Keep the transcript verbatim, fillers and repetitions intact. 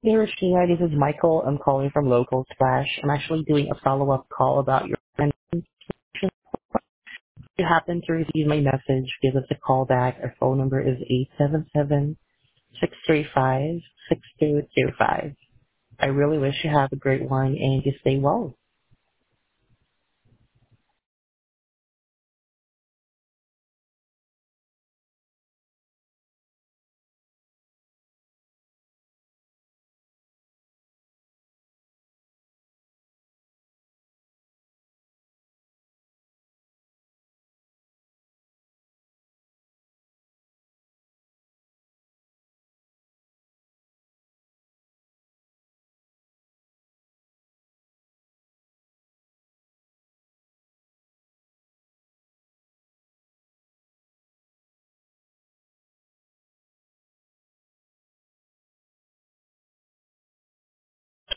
Hey, Rashida, this is Michael. I'm calling from Local Splash. I'm actually doing a follow-up call about your friend. If you happen to receive my message, give us a call back. Our phone number is eight seven seven, six three five, six two two five. I really wish you have a great one and you stay well.